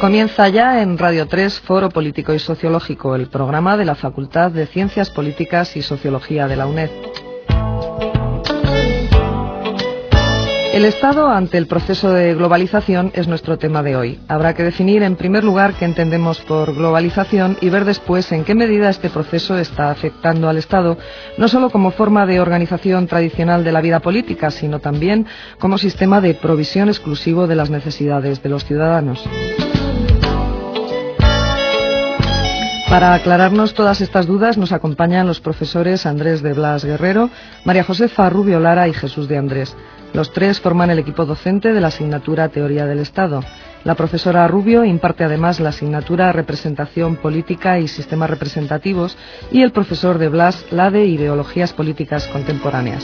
Comienza ya en Radio 3 Foro Político y Sociológico, el programa de la Facultad de Ciencias Políticas y Sociología de la UNED. El Estado ante el proceso de globalización es nuestro tema de hoy. Habrá que definir en primer lugar qué entendemos por globalización y ver después en qué medida este proceso está afectando al Estado, no solo como forma de organización tradicional de la vida política, sino también como sistema de provisión exclusivo de las necesidades de los ciudadanos. Para aclararnos todas estas dudas nos acompañan los profesores Andrés de Blas Guerrero, María Josefa Rubio Lara y Jesús de Andrés. Los tres forman el equipo docente de la asignatura Teoría del Estado. La profesora Rubio imparte además la asignatura Representación Política y Sistemas Representativos y el profesor de Blas la de Ideologías Políticas Contemporáneas.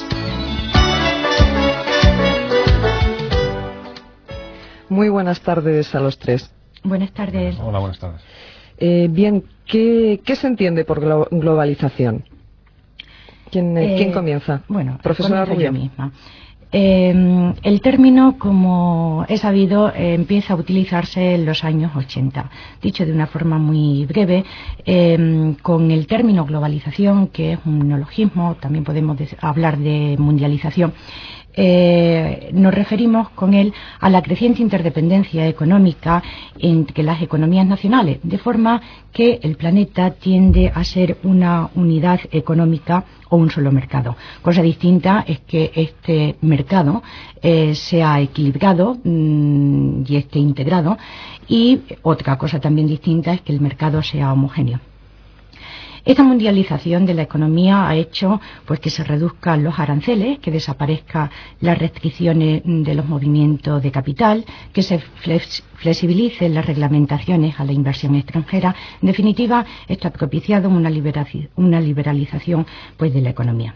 Muy buenas tardes a los tres. Buenas tardes. Hola, buenas tardes. Bien, ¿qué se entiende por globalización? ¿Quién comienza? Bueno, profesora Rubio. Yo misma. El término, como es sabido, empieza a utilizarse en los años 80. Dicho de una forma muy breve, con el término globalización, que es un neologismo, también podemos hablar de mundialización, nos referimos con él a la creciente interdependencia económica entre las economías nacionales, de forma que el planeta tiende a ser una unidad económica o un solo mercado. Cosa distinta es que este mercado sea equilibrado y esté integrado, y otra cosa también distinta es que el mercado sea homogéneo. Esta mundialización de la economía ha hecho pues que se reduzcan los aranceles, que desaparezcan las restricciones de los movimientos de capital, que se flexibilicen las reglamentaciones a la inversión extranjera. En definitiva, esto ha propiciado una liberalización pues de la economía.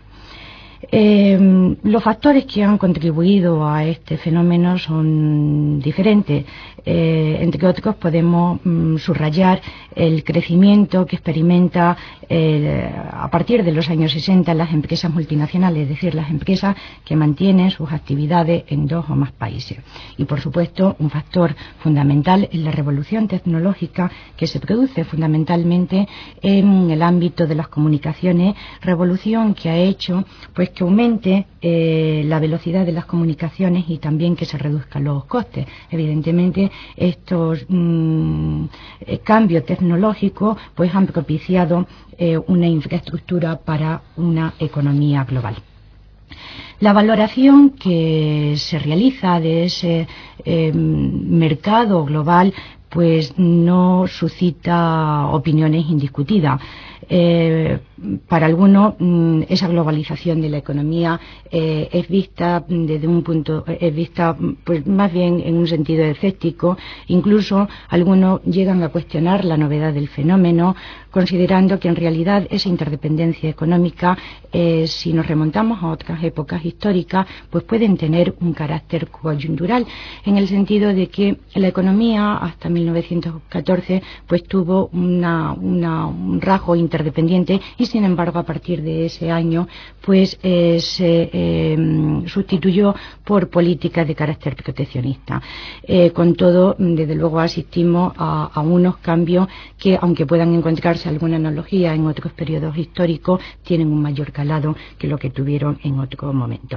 Los factores que han contribuido a este fenómeno son diferentes. Entre otros podemos subrayar el crecimiento que experimenta a partir de los años 60 las empresas multinacionales, es decir, las empresas que mantienen sus actividades en 2 o más países. Y por supuesto, un factor fundamental es la revolución tecnológica que se produce fundamentalmente en el ámbito de las comunicaciones, revolución que ha hecho pues que aumente la velocidad de las comunicaciones y también que se reduzcan los costes. Evidentemente, estos cambios tecnológicos pues han propiciado una infraestructura para una economía global. La valoración que se realiza de ese mercado global pues no suscita opiniones indiscutidas. Para algunos esa globalización de la economía es vista desde un punto pues más bien en un sentido escéptico. Incluso algunos llegan a cuestionar la novedad del fenómeno, considerando que en realidad esa interdependencia económica, si nos remontamos a otras épocas históricas, pues pueden tener un carácter coyuntural, en el sentido de que la economía hasta 1914 pues tuvo un rasgo interdependiente, y sin embargo a partir de ese año pues se sustituyó por políticas de carácter proteccionista. Con todo, desde luego asistimos a unos cambios que, aunque puedan encontrarse alguna analogía en otros periodos históricos, tienen un mayor calado que lo que tuvieron en otro momento.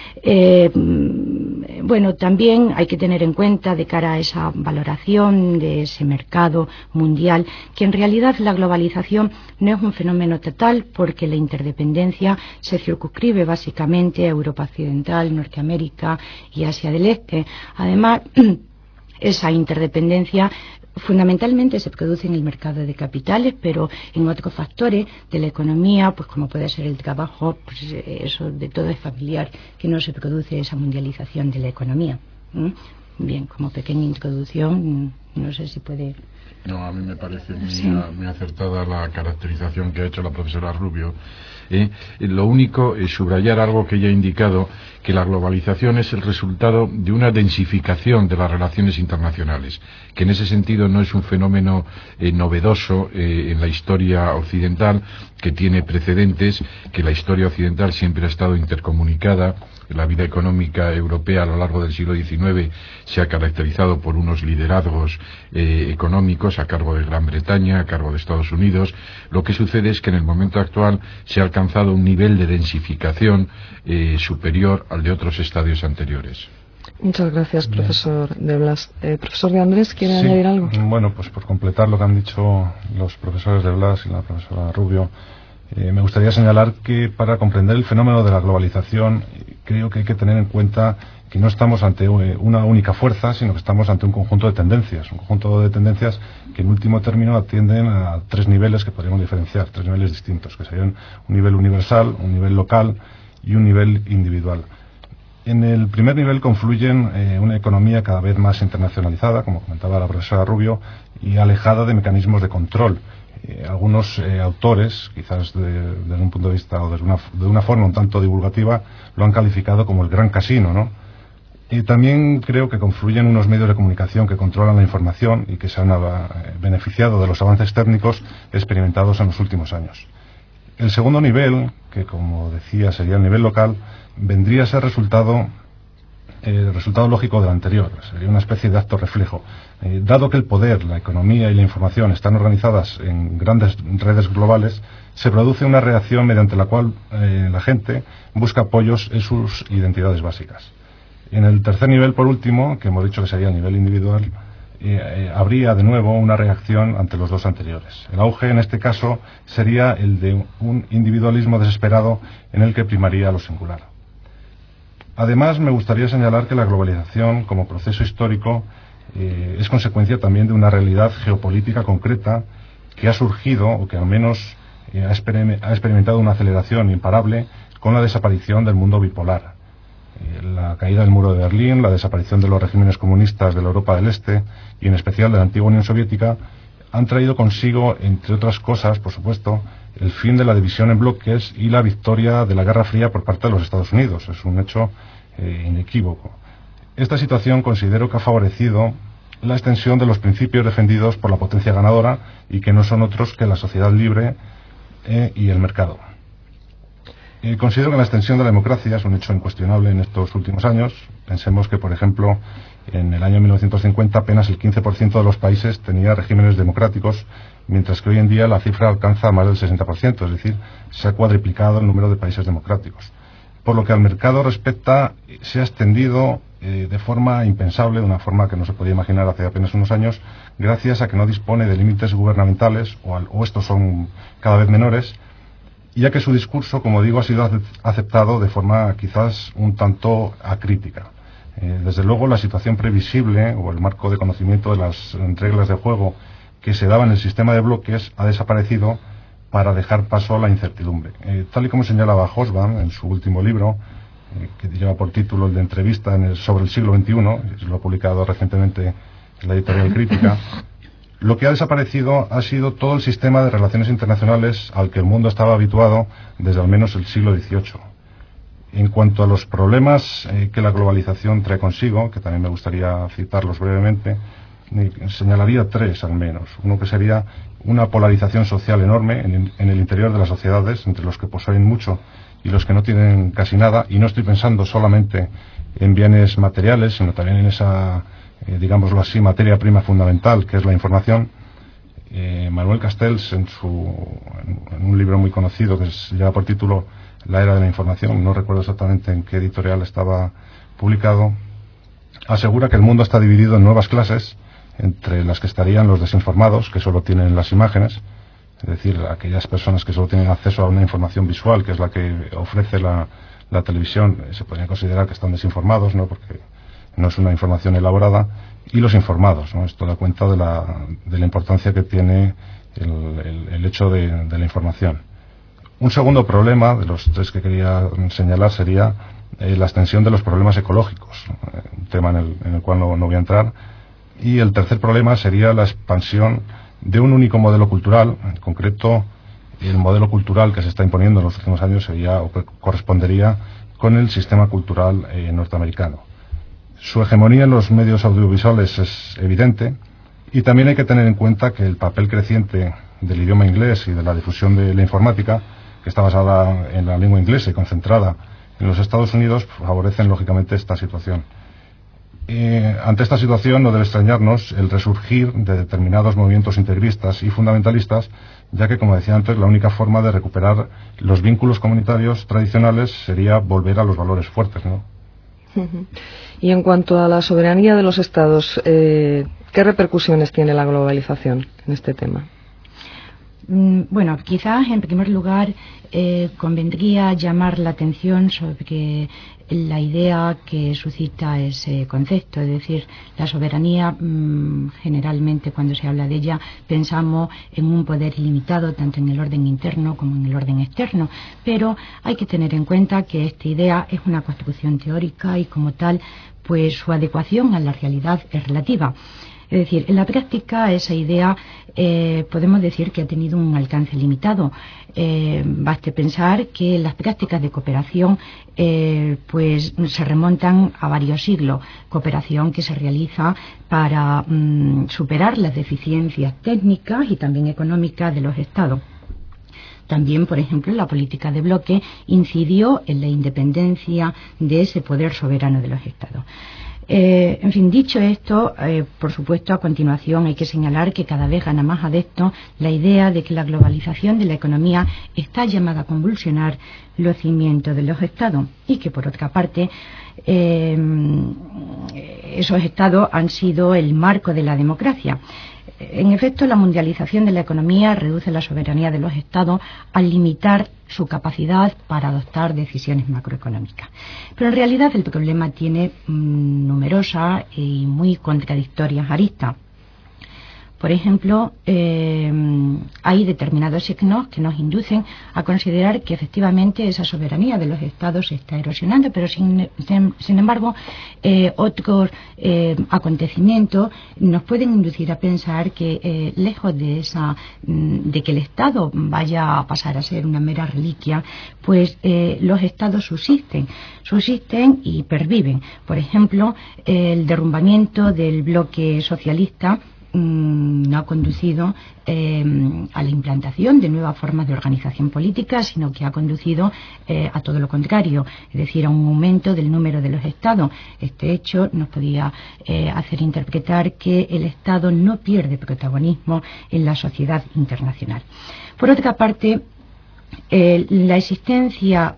Bueno, también hay que tener en cuenta, de cara a esa valoración de ese mercado mundial, que en realidad la globalización no es un fenómeno total, porque la interdependencia se circunscribe básicamente a Europa Occidental, Norteamérica y Asia del Este. Además, esa interdependencia fundamentalmente se produce en el mercado de capitales, pero en otros factores de la economía, pues como puede ser el trabajo, pues eso de todo es familiar, que no se produce esa mundialización de la economía. Bien, como pequeña introducción, no sé si puede... No, a mí me parece muy acertada la caracterización que ha hecho la profesora Rubio. Lo único es subrayar algo que ella ha indicado, que la globalización es el resultado de una densificación de las relaciones internacionales, que en ese sentido no es un fenómeno novedoso en la historia occidental, que tiene precedentes, que la historia occidental siempre ha estado intercomunicada. La vida económica europea a lo largo del siglo XIX se ha caracterizado por unos liderazgos económicos a cargo de Gran Bretaña, a cargo de Estados Unidos. Lo que sucede es que en el momento actual se ha alcanzado un nivel de densificación superior al de otros estadios anteriores. Muchas gracias, profesor de Blas. Profesor de Andrés, ¿quiere añadir algo? Bueno, pues por completar lo que han dicho los profesores de Blas y la profesora Rubio, me gustaría señalar que para comprender el fenómeno de la globalización creo que hay que tener en cuenta que no estamos ante una única fuerza, sino que estamos ante un conjunto de tendencias, que en último término atienden a tres niveles que podríamos diferenciar, tres niveles distintos, que serían un nivel universal, un nivel local y un nivel individual. En el primer nivel confluyen una economía cada vez más internacionalizada, como comentaba la profesora Rubio, y alejada de mecanismos de control. Algunos autores, quizás desde un punto de vista o de una forma un tanto divulgativa, lo han calificado como el gran casino, ¿no? Y también creo que confluyen unos medios de comunicación que controlan la información y que se han beneficiado de los avances técnicos experimentados en los últimos años. El segundo nivel, que como decía sería el nivel local, vendría a ser el resultado lógico del anterior, sería una especie de acto reflejo. Dado que el poder, la economía y la información están organizadas en grandes redes globales, se produce una reacción mediante la cual la gente busca apoyos en sus identidades básicas. En el tercer nivel, por último, que hemos dicho que sería el nivel individual, habría de nuevo una reacción ante los dos anteriores. El auge en este caso sería el de un individualismo desesperado en el que primaría lo singular. Además, me gustaría señalar que la globalización como proceso histórico es consecuencia también de una realidad geopolítica concreta que ha surgido, o que al menos ha experimentado una aceleración imparable con la desaparición del mundo bipolar. La caída del muro de Berlín, la desaparición de los regímenes comunistas de la Europa del Este y en especial de la antigua Unión Soviética han traído consigo, entre otras cosas, por supuesto, el fin de la división en bloques y la victoria de la Guerra Fría por parte de los Estados Unidos. Es un hecho inequívoco. Esta situación considero que ha favorecido la extensión de los principios defendidos por la potencia ganadora y que no son otros que la sociedad libre y el mercado. Considero que la extensión de la democracia es un hecho incuestionable en estos últimos años. Pensemos que, por ejemplo, en el año 1950 apenas el 15% de los países tenía regímenes democráticos, mientras que hoy en día la cifra alcanza más del 60%, es decir, se ha cuadriplicado el número de países democráticos. Por lo que al mercado respecta, se ha extendido de forma impensable, de una forma que no se podía imaginar hace apenas unos años, gracias a que no dispone de límites gubernamentales, o estos son cada vez menores, ya que su discurso, como digo, ha sido aceptado de forma quizás un tanto acrítica. Desde luego, la situación previsible o el marco de conocimiento de las reglas de juego que se daba en el sistema de bloques ha desaparecido para dejar paso a la incertidumbre. Tal y como señalaba Hobsbawm en su último libro, que lleva por título el de Entrevista sobre el siglo XXI, lo ha publicado recientemente en la editorial Crítica, lo que ha desaparecido ha sido todo el sistema de relaciones internacionales al que el mundo estaba habituado desde al menos el siglo XVIII. En cuanto a los problemas que la globalización trae consigo, que también me gustaría citarlos brevemente, señalaría tres al menos. Uno que sería una polarización social enorme en el interior de las sociedades, entre los que poseen mucho y los que no tienen casi nada, y no estoy pensando solamente en bienes materiales, sino también en esa, digámoslo así, materia prima fundamental, que es la información. Manuel Castells, en un libro muy conocido que lleva por título La era de la información, no recuerdo exactamente en qué editorial estaba publicado, asegura que el mundo está dividido en nuevas clases, entre las que estarían los desinformados, que solo tienen las imágenes, es decir, aquellas personas que solo tienen acceso a una información visual, que es la que ofrece la televisión, se podría considerar que están desinformados, ¿no?, porque no es una información elaborada, y los informados, ¿no? Esto da cuenta de la importancia que tiene el hecho de la información. Un segundo problema, de los tres que quería señalar, sería la extensión de los problemas ecológicos, un tema en el cual no voy a entrar. Y el tercer problema sería la expansión de un único modelo cultural. En concreto, el modelo cultural que se está imponiendo en los últimos años sería, o que correspondería con el sistema cultural norteamericano. Su hegemonía en los medios audiovisuales es evidente, y también hay que tener en cuenta que el papel creciente del idioma inglés y de la difusión de la informática, que está basada en la lengua inglesa y concentrada en los Estados Unidos, favorecen lógicamente esta situación. ante esta situación no debe extrañarnos el resurgir de determinados movimientos integristas y fundamentalistas, ya que, como decía antes, la única forma de recuperar los vínculos comunitarios tradicionales sería volver a los valores fuertes, ¿no? Y en cuanto a la soberanía de los Estados, ¿qué repercusiones tiene la globalización en este tema? Bueno, quizás en primer lugar convendría llamar la atención sobre la idea que suscita ese concepto, es decir, la soberanía, generalmente cuando se habla de ella pensamos en un poder ilimitado tanto en el orden interno como en el orden externo, pero hay que tener en cuenta que esta idea es una construcción teórica y como tal pues su adecuación a la realidad es relativa. Es decir, en la práctica esa idea podemos decir que ha tenido un alcance limitado. Baste pensar que las prácticas de cooperación pues se remontan a varios siglos. Cooperación que se realiza para superar las deficiencias técnicas y también económicas de los Estados. También, por ejemplo, la política de bloque incidió en la independencia de ese poder soberano de los Estados. En fin, dicho esto, por supuesto, a continuación hay que señalar que cada vez gana más adeptos la idea de que la globalización de la economía está llamada a convulsionar los cimientos de los Estados y que, por otra parte, esos Estados han sido el marco de la democracia. En efecto, la mundialización de la economía reduce la soberanía de los Estados al limitar su capacidad para adoptar decisiones macroeconómicas. Pero en realidad el problema tiene numerosas y muy contradictorias aristas. Por ejemplo, hay determinados signos que nos inducen a considerar que efectivamente esa soberanía de los Estados se está erosionando, pero sin embargo otros acontecimientos nos pueden inducir a pensar que lejos de que el Estado vaya a pasar a ser una mera reliquia, pues los Estados subsisten y perviven. Por ejemplo, el derrumbamiento del bloque socialista no ha conducido a la implantación de nuevas formas de organización política, sino que ha conducido a todo lo contrario, es decir, a un aumento del número de los Estados. Este hecho nos podía hacer interpretar que el Estado no pierde protagonismo en la sociedad internacional. Por otra parte, la existencia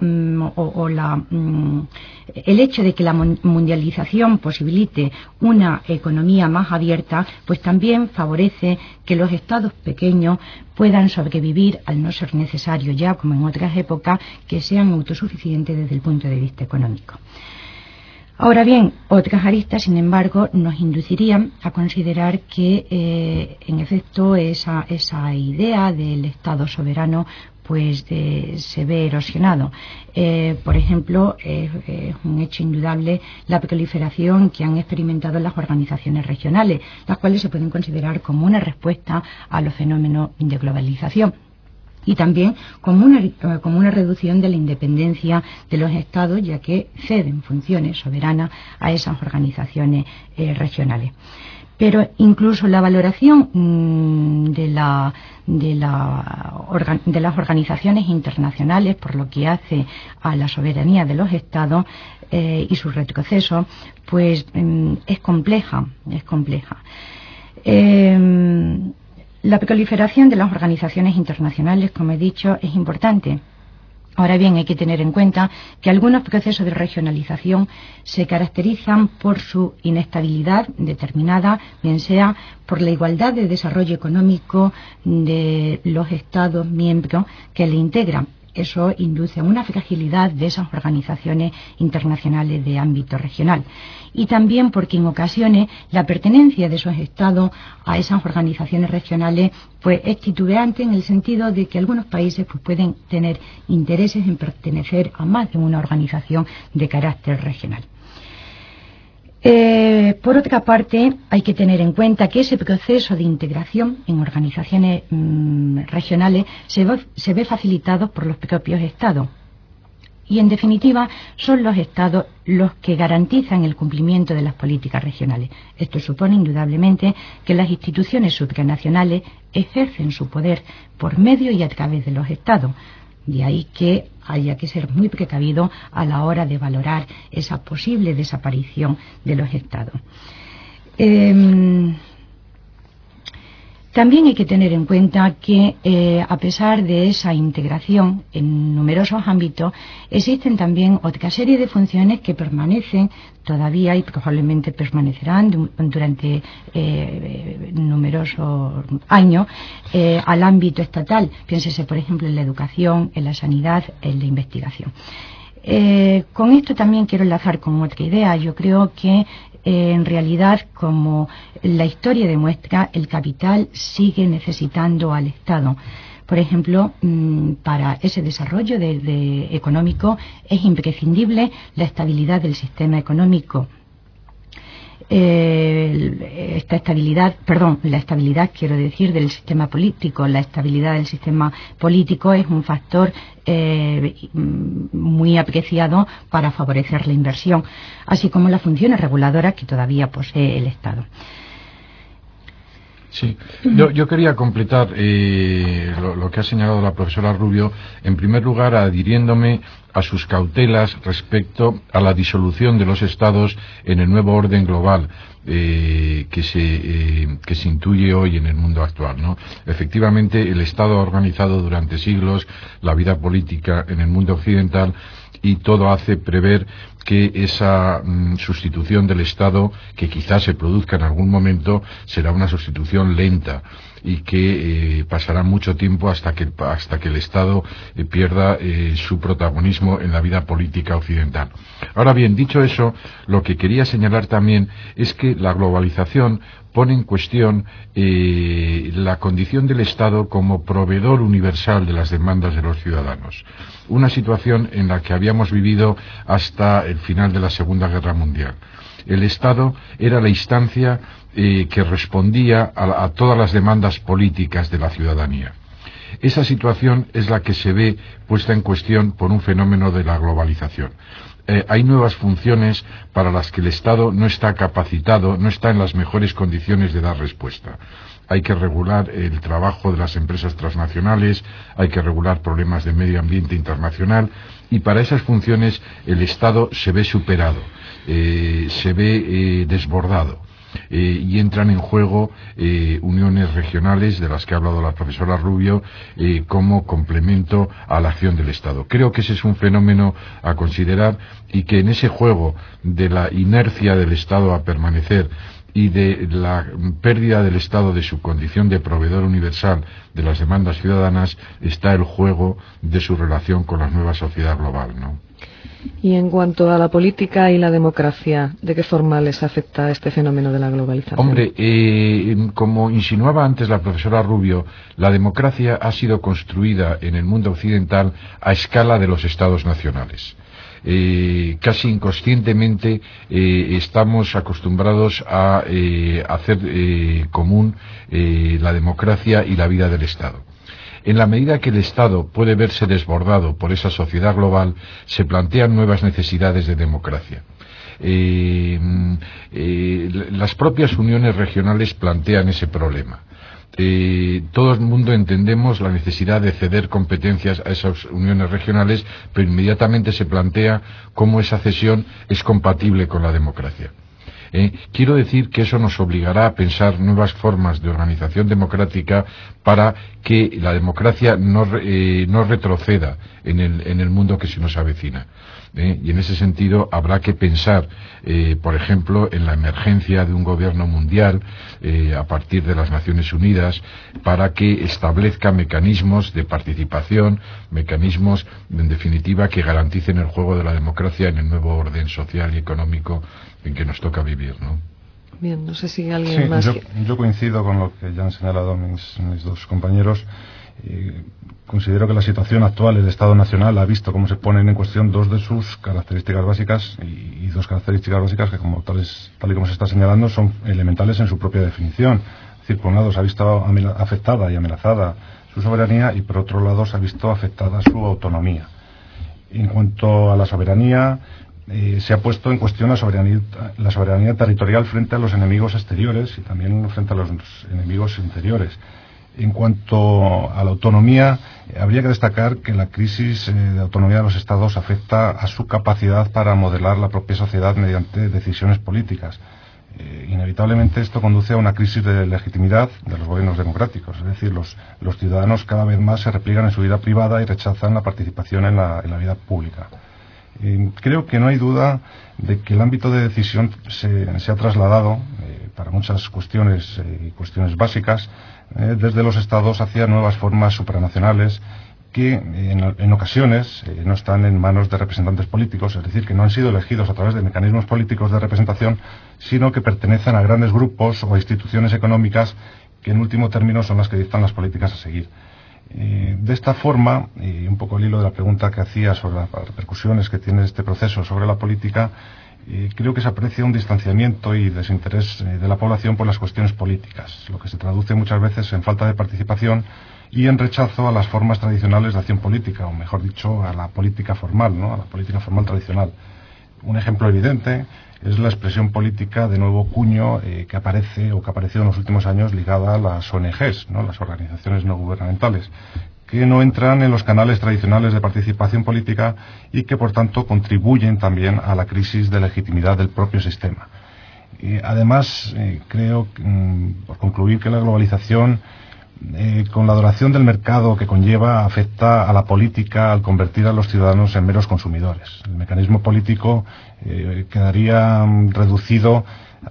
el hecho de que la mundialización posibilite una economía más abierta, pues también favorece que los estados pequeños puedan sobrevivir al no ser necesario ya, como en otras épocas, que sean autosuficientes desde el punto de vista económico. Ahora bien, otras aristas, sin embargo, nos inducirían a considerar que, en efecto, esa idea del Estado soberano pues se ve erosionado. Por ejemplo, es un hecho indudable la proliferación que han experimentado las organizaciones regionales, las cuales se pueden considerar como una respuesta a los fenómenos de globalización. Y también como una reducción de la independencia de los Estados, ya que ceden funciones soberanas a esas organizaciones regionales. Pero incluso la valoración de las organizaciones internacionales por lo que hace a la soberanía de los Estados y su retroceso, pues es compleja. La proliferación de las organizaciones internacionales, como he dicho, es importante. Ahora bien, hay que tener en cuenta que algunos procesos de regionalización se caracterizan por su inestabilidad determinada, bien sea por la igualdad de desarrollo económico de los Estados miembros que le integran. Eso induce a una fragilidad de esas organizaciones internacionales de ámbito regional. Y también porque en ocasiones la pertenencia de esos estados a esas organizaciones regionales pues es titubeante, en el sentido de que algunos países pues pueden tener intereses en pertenecer a más de una organización de carácter regional. Por otra parte, hay que tener en cuenta que ese proceso de integración en organizaciones regionales se ve facilitado por los propios Estados. Y, en definitiva, son los Estados los que garantizan el cumplimiento de las políticas regionales. Esto supone, indudablemente, que las instituciones supranacionales ejercen su poder por medio y a través de los Estados. De ahí que haya que ser muy precavido a la hora de valorar esa posible desaparición de los estados. También hay que tener en cuenta que, a pesar de esa integración en numerosos ámbitos, existen también otra serie de funciones que permanecen todavía y probablemente permanecerán durante numerosos años al ámbito estatal. Piénsese, por ejemplo, en la educación, en la sanidad, en la investigación. Con esto también quiero enlazar con otra idea. Yo creo que en realidad, como la historia demuestra, el capital sigue necesitando al Estado. Por ejemplo, para ese desarrollo económico es imprescindible la estabilidad del sistema económico. La estabilidad quiero decir del sistema político. La estabilidad del sistema político es un factor muy apreciado para favorecer la inversión, así como las funciones reguladoras que todavía posee el Estado. Sí, yo quería completar lo que ha señalado la profesora Rubio, en primer lugar adhiriéndome a sus cautelas respecto a la disolución de los estados en el nuevo orden global que se intuye hoy en el mundo actual, ¿no? Efectivamente, el Estado ha organizado durante siglos la vida política en el mundo occidental y todo hace prever que esa sustitución del Estado, que quizás se produzca en algún momento, será una sustitución lenta y que pasará mucho tiempo hasta que el Estado pierda su protagonismo en la vida política occidental. Ahora bien, dicho eso, lo que quería señalar también es que la globalización pone en cuestión la condición del Estado como proveedor universal de las demandas de los ciudadanos. Una situación en la que habíamos vivido hasta el final de la Segunda Guerra Mundial. El Estado era la instancia que respondía a todas las demandas políticas de la ciudadanía. Esa situación es la que se ve puesta en cuestión por un fenómeno de la globalización. Hay nuevas funciones para las que el Estado no está capacitado, no está en las mejores condiciones de dar respuesta. Hay que regular el trabajo de las empresas transnacionales, hay que regular problemas de medio ambiente internacional, y para esas funciones el Estado se ve superado, se ve desbordado. Y entran en juego uniones regionales de las que ha hablado la profesora Rubio como complemento a la acción del Estado. Creo que ese es un fenómeno a considerar y que en ese juego de la inercia del Estado a permanecer y de la pérdida del Estado de su condición de proveedor universal de las demandas ciudadanas está el juego de su relación con la nueva sociedad global, ¿no? Y en cuanto a la política y la democracia, ¿de qué forma les afecta este fenómeno de la globalización? Hombre, como insinuaba antes la profesora Rubio, la democracia ha sido construida en el mundo occidental a escala de los estados nacionales. Casi inconscientemente estamos acostumbrados a hacer común la democracia y la vida del Estado. En la medida que el Estado puede verse desbordado por esa sociedad global, se plantean nuevas necesidades de democracia. Las propias uniones regionales plantean ese problema. Todo el mundo entendemos la necesidad de ceder competencias a esas uniones regionales, pero inmediatamente se plantea cómo esa cesión es compatible con la democracia. Quiero decir que eso nos obligará a pensar nuevas formas de organización democrática para que la democracia no retroceda en el mundo que se nos avecina. Y en ese sentido habrá que pensar, por ejemplo, en la emergencia de un gobierno mundial a partir de las Naciones Unidas para que establezca mecanismos de participación, mecanismos, en definitiva, que garanticen el juego de la democracia en el nuevo orden social y económico en que nos toca vivir, ¿no? Bien, no sé si alguien más... Yo coincido con lo que ya han señalado mis dos compañeros. Considero que la situación actual, el Estado Nacional, ha visto cómo se ponen en cuestión dos de sus características básicas y dos características básicas que, como tal y como se está señalando, son elementales en su propia definición. Es decir, por un lado se ha visto afectada y amenazada su soberanía y por otro lado se ha visto afectada su autonomía. En cuanto a la soberanía, se ha puesto en cuestión la soberanía territorial frente a los enemigos exteriores y también frente a los enemigos interiores. En cuanto a la autonomía, habría que destacar que la crisis de autonomía de los Estados afecta a su capacidad para modelar la propia sociedad mediante decisiones políticas. Inevitablemente esto conduce a una crisis de legitimidad de los gobiernos democráticos, es decir, los ciudadanos cada vez más se repliegan en su vida privada y rechazan la participación en la vida pública. Creo que no hay duda de que el ámbito de decisión se ha trasladado para muchas cuestiones y cuestiones básicas desde los Estados hacia nuevas formas supranacionales que en ocasiones no están en manos de representantes políticos, es decir, que no han sido elegidos a través de mecanismos políticos de representación, sino que pertenecen a grandes grupos o a instituciones económicas que en último término son las que dictan las políticas a seguir. De esta forma, y un poco el hilo de la pregunta que hacía sobre las repercusiones que tiene este proceso sobre la política, creo que se aprecia un distanciamiento y desinterés de la población por las cuestiones políticas, lo que se traduce muchas veces en falta de participación y en rechazo a las formas tradicionales de acción política, o mejor dicho, a la política formal, ¿no? A la política formal tradicional. Un ejemplo evidente es la expresión política de nuevo cuño que aparece o que ha aparecido en los últimos años ligada a las ONGs, ¿no? Las organizaciones no gubernamentales, que no entran en los canales tradicionales de participación política y que por tanto contribuyen también a la crisis de legitimidad del propio sistema. Además, creo, por concluir, que la globalización, con la adoración del mercado que conlleva, afecta a la política al convertir a los ciudadanos en meros consumidores. El mecanismo político quedaría reducido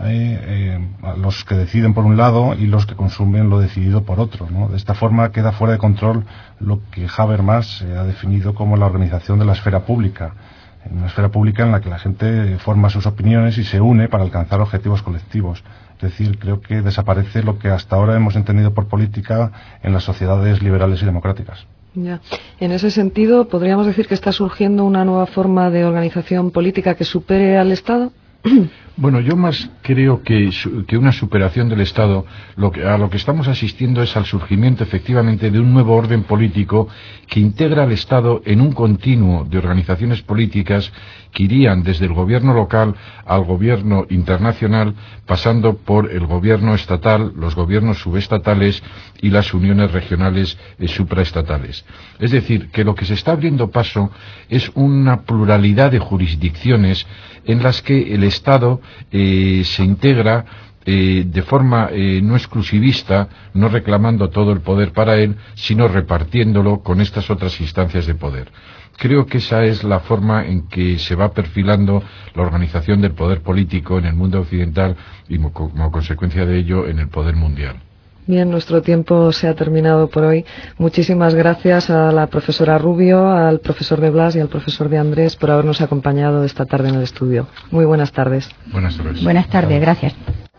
a los que deciden por un lado y los que consumen lo decidido por otro, ¿no? De esta forma queda fuera de control lo que Habermas ha definido como la organización de la esfera pública. Una esfera pública en la que la gente forma sus opiniones y se une para alcanzar objetivos colectivos. Es decir, creo que desaparece lo que hasta ahora hemos entendido por política en las sociedades liberales y democráticas. Ya. En ese sentido, ¿podríamos decir que está surgiendo una nueva forma de organización política que supere al Estado? Bueno, yo más creo que una superación del Estado, a lo que estamos asistiendo es al surgimiento efectivamente de un nuevo orden político que integra al Estado en un continuo de organizaciones políticas que irían desde el gobierno local al gobierno internacional, pasando por el gobierno estatal, los gobiernos subestatales y las uniones regionales supraestatales. Es decir, que lo que se está abriendo paso es una pluralidad de jurisdicciones en las que el Estado se integra de forma no exclusivista, no reclamando todo el poder para él, sino repartiéndolo con estas otras instancias de poder. Creo que esa es la forma en que se va perfilando la organización del poder político en el mundo occidental y como consecuencia de ello en el poder mundial. Bien, nuestro tiempo se ha terminado por hoy. Muchísimas gracias a la profesora Rubio, al profesor de Blas y al profesor de Andrés por habernos acompañado esta tarde en el estudio. Muy buenas tardes. Buenas tardes. Buenas tardes, gracias.